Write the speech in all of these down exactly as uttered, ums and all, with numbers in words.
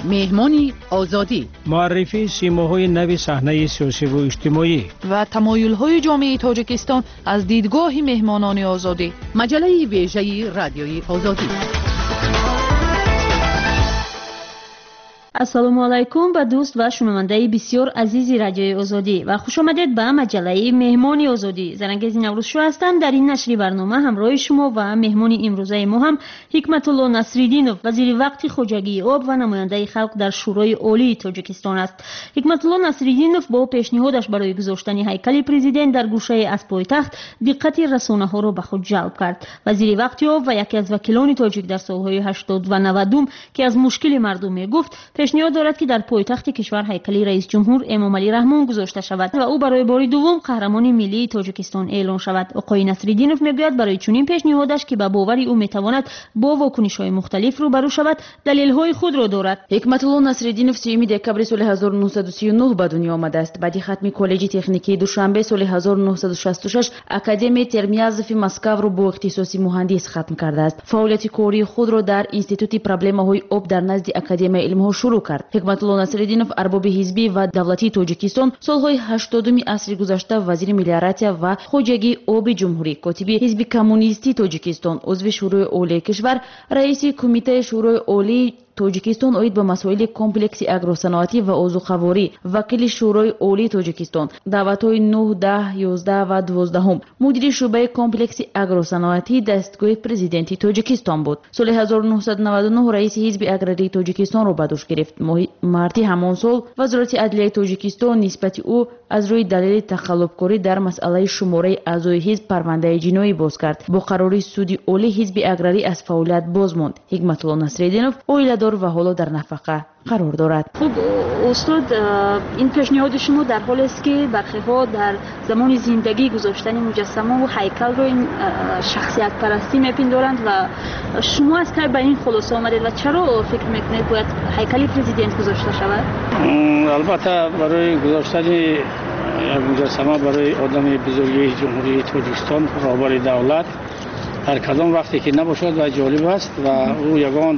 مهمانی آزادی، معرفی سیماهای نو صحنه سیاسی و اجتماعی و تمایل‌های جامعه تاجیکستان از دیدگاه مهمانان آزادی. مجله ویژه رادیوی آزادی. السلام علیکم به دوست و شنونده بسیار عزیزی رادیوی آزادی و خوش آمدید به مجله مهمانی آزادی. زرنگیز نوروز شو هستم. در این نشری برنامه همراه شما و مهمان امروزه ما هم حکمت الله نصرالدینов، وزیر وقت خواجگی آب و نماینده خلق در شورای عالی تاجیکستان است. حکمت الله نصرالدینov با پیشنهادش برای گذاشتن هیکل پرزیدنت در گوشه از پایتخت دقت رسانه ها را به خود جلب کرد. وزیر وقت آب و یکی از وکیلان تاجیک در سالهای هشتاد و نود که از مشکل مردم میگفت، پیشنهاد دارد که در پایتخت کشور هیکل رئیس جمهور امام علی رحمان گذاشته شود و او برای بار دوم قهرمان ملی تاجیکستان اعلام شود. آقای نصرالدینov میگوید برای چنین پیشنهادش که به باور او میتواند با واکنش‌های مختلف روبرو شود، دلیل‌های خود را دارد. حکمت الله نصرالدینov سیوم دکبر سال هزار و نهصد و سی و نه به دنیا آمده است. بعد ختم کالج تکنیکی دوشنبه سال هزار و نهصد و شصت و شش اکادمی ترمیازف مسکو را با اختصاصی مهندس ختم کرده است. فعالیت کاری خود را در اینستیتوت پروبلم‌های آب در نزد اکادمی علم‌ها شروع کرد. حکمت الله نصرالدینov ارباب حزبی و دولتی تاجیکستان سالهای هشتادم عصر گذشته وزیر ملیارات و خواجگی آب جمهوری، کاتب حزب کمونیستی تاجیکستان، عضو شورای عالی کشور، رئیس کمیته شورای عالی تاجیکستان اوید به مسائل کمپلکس اگروصنعتی و عضوخواری، وکیل شورای عالی تاجیکستان، دعوت‌های نه، ده، یازده و دوازده، مدیر شعبه کمپلکس اگروصنعتی دستگاه پرزیدنتی تاجیکستان بود. سال هزار و نهصد و نود و نه رئیس حزب اگراری تاجیکستان را به دوش گرفت. مارت همان سال وزارت عدلیه تاجیکستان نسبت او از روی دلیل تخلفکاری در مسئله شماره اعضای حزب پرونده جنایی باز کرد. با قراری سود عالی حزب اگراری از فعالیت باز ماند. حکمت الله نصرالدینov اویلدار و حالا در نفقه قرار دارد. خب استاد، این پیشنهاد شما در حالی است که برخی‌ها در زمان زندگی گذاشتن مجسمه و هیکل رو این شخصیت پرستی میپندارند و شما از کی به این خلاصه آمدید و چرا فکر میکنید باید هیکل پرزیدنت گذاشته شود؟ البته برای گذاشتن مجسمه برای آدم بزرگی جمهوری تاجیکستان رهبر دولت هر کدام وقتی که نباشد و جالب است و او یگان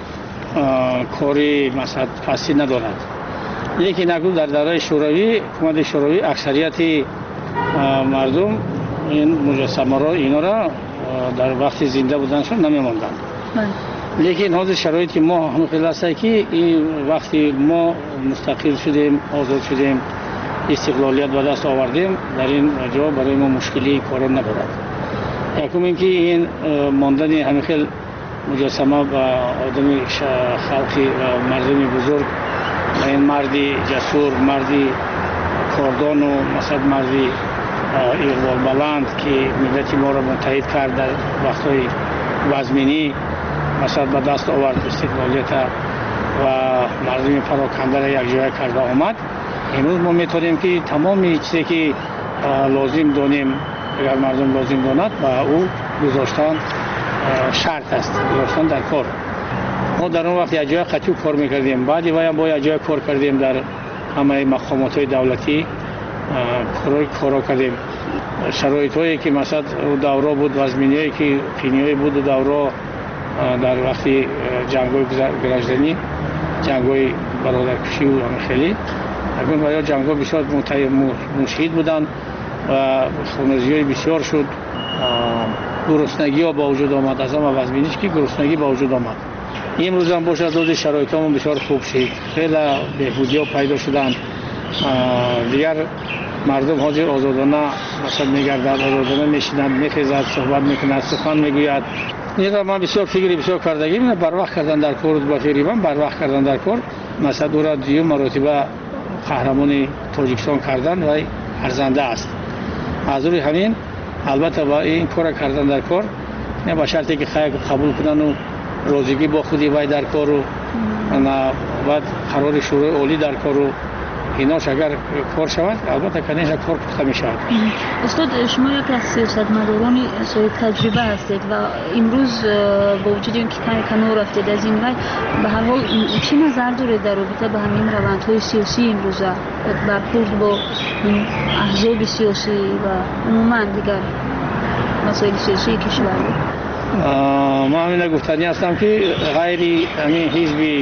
کاری مثلا پسی ندارد. لیکن اگر در دایره شوروی، حکومت شوروی اکثریت مردم این مجسمه را اینا را در وقت زنده بودنشون نمی‌ماندند. لیکن حاضر شرایطی که ما همون خیلی است که این وقتی ما مستقل شدیم، آزاد شدیم، استقلالیت به دست آوردیم، در این جا برای ما مشکلی کار نبود. یکم اینکه این ماندن همین خیلی مجسمه با آدمی خلقی و مردمی بزرگ، این مردی جسور، مردی کاردان و مثلا مردی اقبال بلند که ملت ما را متحد کرد در وقتهای وزمینی، مثلا به دست آورد استقلالیت و مردمی پراکنده را یک جای کرده آمد. امروز ما میتونیم که تمام چیزی که لازم دانیم، اگر مردم لازم داند و او گذاشتن شرط است، گذاشتن در کار. ما در اون وقت یک جای قطعی کار میکردیم، بعدی وایم با یک جای کار کردیم، در همه مقامات های دولتی کار کردیم. شرایط هایی که مثلا دوره بود، وزمینی هایی که قینی بود و دوره در وقتی جنگ های گرجدنی، جنگ های برادرکشی و همه خیلی اگر برای جنگ ها بسیار مشهید بودن و خونریزی های بسیار شد. گرسنگی ها با وجود آمد، از همه وزمینیش که گرسنگی با وجود آمد. امروز هم باشد دو شرایط هم بسیار خوب شد، خیلی بهبودی ها پیدا شدن. دیگر مردم حاضر آزادانه مثلا میگردد، آزادانه میشینند، میخیزد، صحبت میکند، سخن میگوید. نیگر من بسیار فکری بسیار کردگی من بر وقت کردن در کار با فکری من بر وقت کردن در کار مثلا دو را دیو مراتبه قهرمان تاجیکستان کردن و ارزنده است. از روی همین البته با این کار کردن در کار نه با شرطی که خیر قبول کنن و روزگی با خودی وای در کار و نه بعد قرار شورای عالی در کار و ایناش اگر کار شود البته کنیش کار خمی شود. استاد، شما یک از سیاستمداران صاحب تجربه هستید و امروز با وجود اینکه کمی کنار رفتید از این راه، به هر حال چی نظر دارید در رابطه با همین روندهای سیاسی امروز برخورد با احزاب سیاسی و عموما دیگر مسائل سیاسی کشور؟ ما همین گفتنی هستم که غیر همین حزب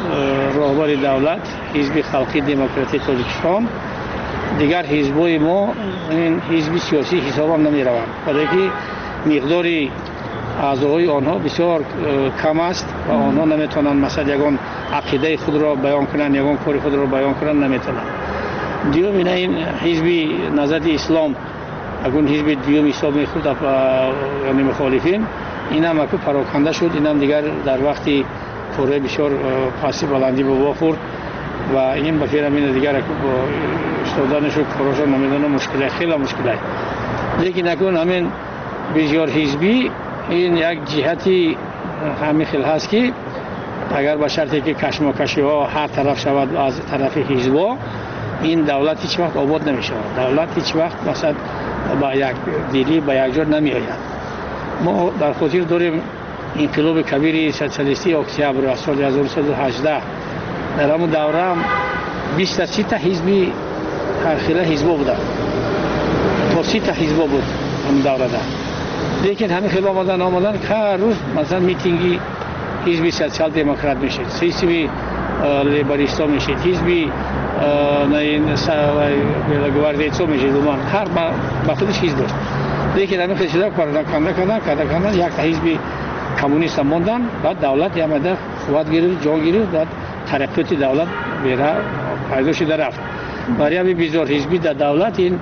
راهبر دولت حزب خلقی دموکراتی تاجیکستان دیگر حزبای ما این حزب سیاسی حساب هم نمی روند، برای که مقداری اعضای آنها بسیار کم است و آنها نمیتونند مثلا یگان عقیده خود را بیان کنند، یگان کار خود را بیان کنند نمیتونند. دیوم این حزب نهضت اسلام اگون حزب دیوم حساب میخورد یعنی مخالفین، این هم اکو پراکنده شد، این هم دیگر در وقتی کره بسیار پاسی بلندی به وا خورد و این بخیر همین دیگر اکو با استادانش و کاراشان نمیدانه مشکله خیلی مشکله. لیکن اکون همین بسیار حزبی این یک جهتی همین خیلی هست که اگر با شرطی که کشمکشی ها هر طرف شود از طرف حزبا این دولت هیچ وقت آباد نمی شود، دولت هیچ وقت مثلا با یک دیلی با یک جور نمی آید. ما در خاطر داریم انقلاب کبیر سوسیالیستی اکتبر از سال هزار و سیصد و هجده در همون دوره هم بیست تا سی تا حزبی هر خیلی حزبا بودن، تا سی تا حزبا بود همون دوره ده. لیکن همین خیلی آمدن آمدن که هر روز مثلا میتینگی حزبی سوسیال دموکرات میشید، حزبی لیبرالیستا میشید، حزبی گواردیتسا میشید، هر با خودش حزب داشت. لیکن همین خیلی شده کردن کردن کردن کردن کردن یک تا حزبی کمونیست هم موندن، بعد دولت یه مدت قوت گرفت، جا گرفت، بعد ترقیات دولت بیره پیدا شده رفت. برای همین بسیار حزبی در دولت این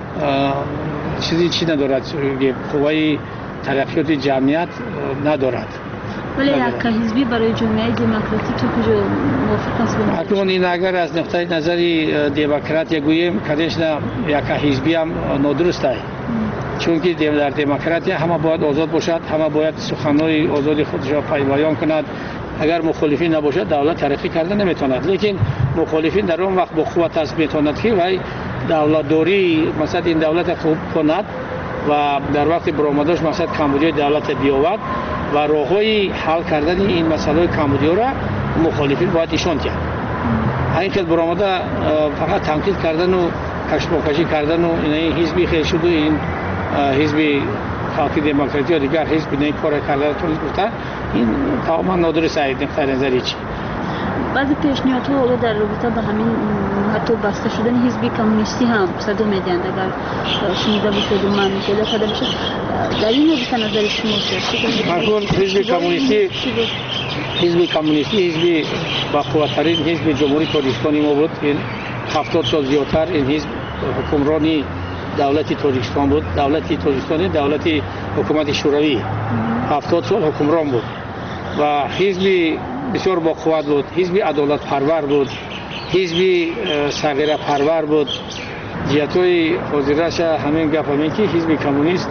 چیزی چی ندارد، قوای ترقیات جمعیت ندارد. ولی یک حزبی برای جامعه دموکراتیک تو کجا موافق است؟ اکنون این اگر از نقطه نظری دموکرات گوییم کدیش نه یک حزبی هم نادرست است، چون که در دموکراسی همه باید آزاد باشد، همه باید سخنهای آزادی خودش را بیان کند. اگر مخالفین نباشد دولت ترقی کرده نمیتواند، لیکن مخالفین در اون وقت با قوت است میتواند که وای دولت داری مثلا این دولت خوب کند و در وقت برآمدش مثلا کمبودی دولت بیاورد و راههای حل کردن این مسائل کمبودی را مخالفین باید ایشان کرد. این که برآمده فقط تنقید کردن و کشمکشی کردن و این حزبی خیلی شد و این حزب خلقی دموکراتی یا دیگر حزب نه کار کرده تو گفته این تماما نادرست است. نقطه نظری چی؟ بعضی پیشنهادها در رابطه با همین حتی بسته شدن حزب کمونیستی هم صدا میدن، اگر شنیده باشید و من پیدا کرده باشید در این رابطه نظر شما چیست؟ مفهوم حزب کمونیستی حزب کمونیستی حزب با قوت‌ترین حزب جمهوری تاجیکستان ما بود. این هفتاد سال زیادتر این حزب حکمرانی دولتی تاجیکستان بود. دولتی تاجیکستان دولتی حکومت شوروی هفتاد سال حکمران بود و حزب بسیار با قوت بود، حزب عدالت پرور بود، حزب صغیره پرور بود. جهت‌های حاضرش همین گپ همین که حزب کمونیست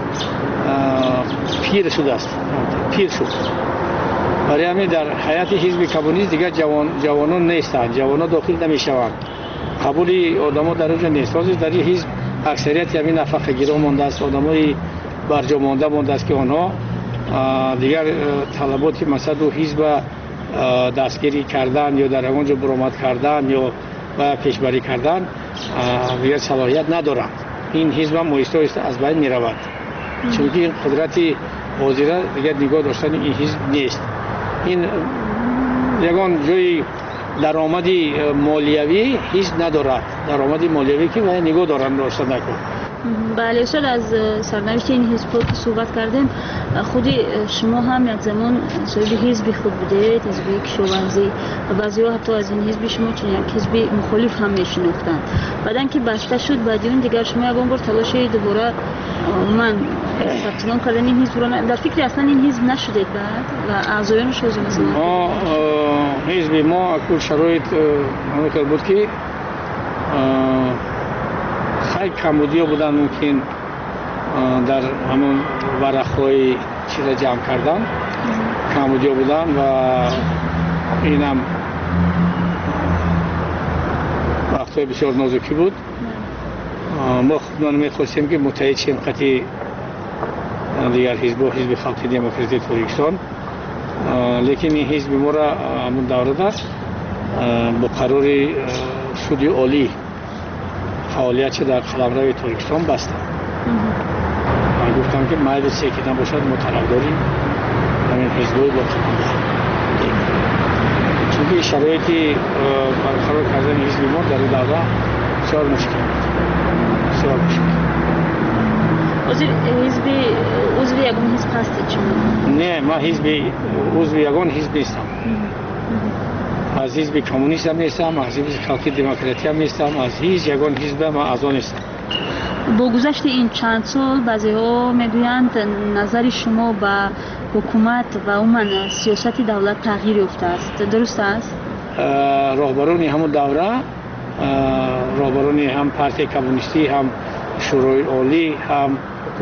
پیر شده است، پیر شد. برای همین در حیات حزب کمونیست دیگر جوان جوانان نیستند، جوانان داخل نمیشوند، قبول آدم‌ها در اونجا نیست. در این حزب اکثریت همین نفقه‌گیران مانده است، آدمای برجا مانده مانده است که آنها دیگر طلبات مثلا دو حزب دستگیری کردن یا در اونجا برآمد کردن یا و پیشبری کردن دیگر صلاحیت ندارند. این حزب هم آهسته آهسته از بین می رود، چون که قدرت حاضره دیگر نگاه داشتن این حزب نیست. این یگان جای درآمدی مالیوی حزب ندارد، درآمدی مالیوی که باید نگاه دارن داشته نکن. بله استاد، از سرنوشت این حزب که صحبت کردیم، خودی شما هم یک زمان صاحب حزب خود بودید، حزب کشاورزی، و بعضی‌ها حتی از این حزب شما چون یک حزب مخالف هم میشناختند. بعدن که بسته شد بعد اون دیگر شما یگان بار تلاش دوباره من ثبت نام کردن این حزب رو در فکر اصلا این حزب نشدید بعد و اعضایانش از مثلا ما حزب ما کل شرایط همون بود که خیلی کمبودی بودن، ممکن در همون ورق‌های چیز جمع کردن کمبودی بودن و اینم وقتای بسیار نازکی بود. ما خودمان میخواستیم که متحد شیم قطعی دیگر حزب و حزب خلقی دموکراتی تاجیکستان، لیکن این حزب ما را همون دوره در با قرار سودی عالی فعالیت در قلمرو تاجیکستان بسته. من گفتم که مایل سیکیدن باشد ما طرف داریم همین حزبای با قلمرو، چون که شرایطی برقرار کردن حزب ما در این دوره بسیار مشکل بسیار مشکل. وزیر حزب عضو یگان حزب هستید شما؟ نه، ما حزب عضو یگان حزب نیستم. از حزب کمونیست هم نیستم، از حزب خلقی دموکراتی هم نیستم، از هیچ یگان حزب هم از آن نیستم. با گذشت این چند سال بعضی‌ها میگویند نظر شما به حکومت و عموما سیاست دولت تغییر یافته است، درست است؟ راهبران همون دوره، راهبران هم پارتی کمونیستی، هم شورای عالی، هم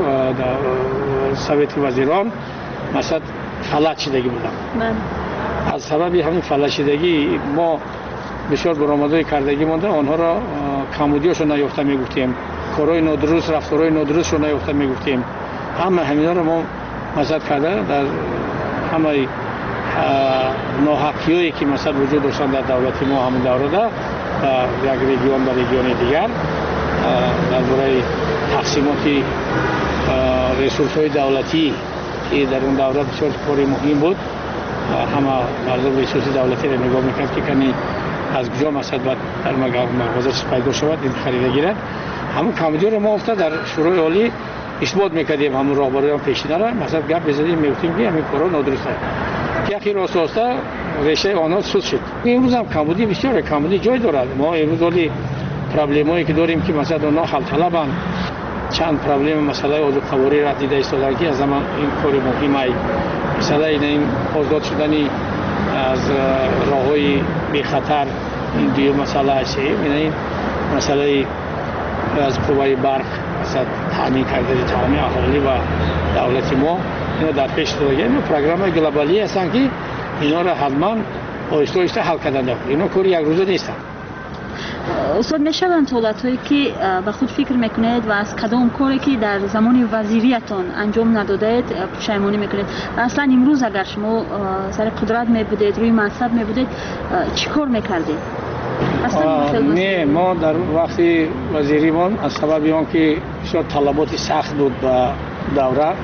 سویت وزیران مثلا فلج شدگی بودن. از سبب همین فلج شدگی ما بسیار برآمدهای کردگی مونده، آنها را کمبودیاشو نیافته میگفتیم، کارهای نادرست، رفتارهای نادرست رو نیافته میگفتیم. همه همینا رو ما مزد کرده در همه ناحقیایی که مثلا وجود داشتن در دولت ما همین دوره ده یک رژیون به رژیون دیگر درباره تقسیمات ریسورس‌های دولتی که در اون دوره بسیار کاری مهم بود. همه مردم ریسورس دولتی را نگاه میکرد که کنی از کجا مثلا باید در مغازه پیدا شود این خریده گیرد. همون کمبودی رو ما افتاد در شورای عالی اثبات میکردیم، همون راهبران پیشینه را مثلا گپ بزدیم میگفتیم که همین کارا نادرسته که اخیر راست راستا ریشه آنها سود شد. امروز هم کمبودی بسیار کمبودی جای دارد. ما امروز ولی پرابلمایی که داریم که مثلا اونها حل طلبن، چند پرابلم مسئله اوضاع قواری را دیده ایستادن که از زمان این کار مهمه مثلا این آزاد شدنی از راههای بی خطر، این دیو مسئله است. این مسئله از قوای برق مثلا تامین کردن تمامی اهالی و دولت ما اینا در پیش داره. این پروگرام گلوبالی هستن که اینا را حتما آهسته آهسته حل کردن. اینا کاری یک روزه نیستن. استاد میشوند دولت‌هایی که به خود فکر میکنید و از کدام کاری که در زمان وزیریتان انجام ندادید پشیمانی میکنید و اصلا امروز اگر شما سر قدرت میبودید، روی منصب میبودید، چی کار میکردید؟ نه، ما در وقتی وزیریمان از سبب اون که بسیار طلبات سخت بود به دوره،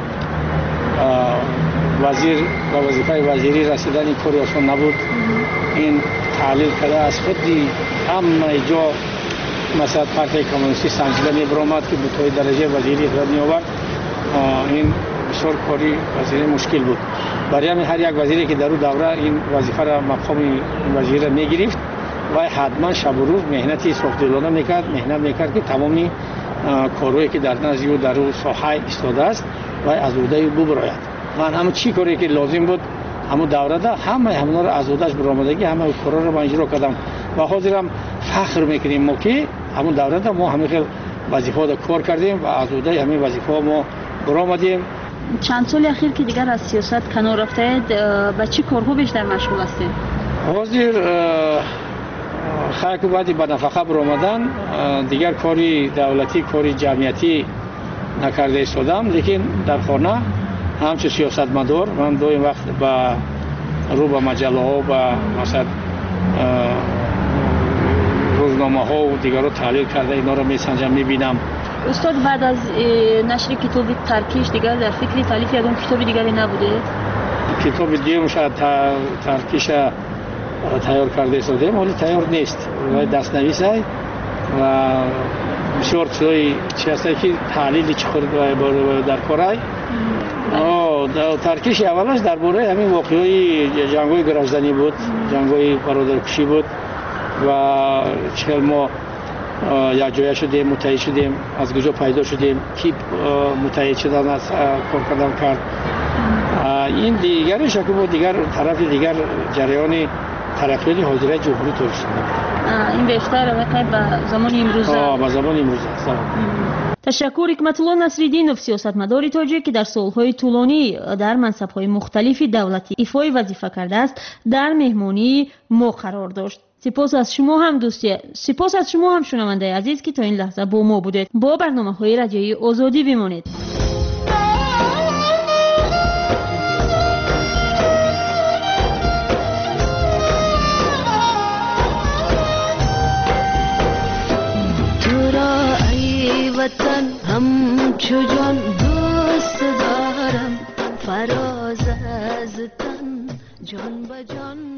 وزیر و وظیفه وزیری رسیدن کاری آسان نبود. این تحلیل کرده از خودی همه جا مثلا پارتی کمونیستی سنجیده میبرامد که به توی درجه وزیری خود میآورد. این بسیار کاری وزیری مشکل بود. برای همین هر یک وزیری که در اون دوره این وظیفه را مقام وزیر را میگرفت و حتما شب و روز مهنتی سختگیرانه میکرد، مهنت میکرد که تمامی کارهایی که در نزد او در اون ساحه ایستاده است و از عهده ببراید. من همون چی کاری که لازم بود همون دوره ده همه همونا رو از عهدهش برآمدگی همه کارا رو اجرا کردم و حاضرم فخر میکنیم ما که همون دوره ده ما همه خیلی وظیفه را کار کردیم و از عهده همین وظیفه ما برآمدیم. چند سال اخیر که دیگر از سیاست کنار رفتید، به چه کارها بیشتر مشغول هستید؟ حاضر خاک بعدی به نفقه برآمدن دیگر کاری دولتی، کاری جمعیتی نکرده ایستادم، لیکن در خانه همچون سیاستمدار من دو این وقت با رو به مجله ها و مثلا روزنامه ها و دیگر رو تحلیل کرده اینا رو میسنجم میبینم. استاد بعد از نشر کتاب ترکیش دیگر در فکری تالیف یگان کتاب دیگری نبوده؟ کتاب دیگه شاید ترکیش تیار کرده ایستادیم ولی تیار نیست و دست نویسه و بسیار چیزایی چی هسته که تحلیل چخور در کارای ترکیش اولش درباره همین واقعی جنگ‌های گرزدنی بود، جنگ‌های برادرکشی بود و چهل ما یک جای شدیم، متحد شدیم، از کجا پیدا شدیم، کی متحد شدن از کار کردن کرد. این دیگرش که بود دیگر طرف دیگر جریان ترقی حاضره جمهوری ترکستان. این بیشتر واقعا به زمان امروز آه به زمان امروز است. تشکر حکمت‌الله نصرالدینов سیاستمدار تاجیک که در سالهای طولانی در منصب‌های مختلف دولتی ایفای وظیفه کرده است در مهمانی ما قرار داشت. سپاس از شما هم دوستی، سپاس از شما هم شنونده عزیز که تا این لحظه با ما بودید. با برنامه‌های رادیویی آزادی بمانید. وطن همچو جان دوست دارم، فراز از تن جان به جان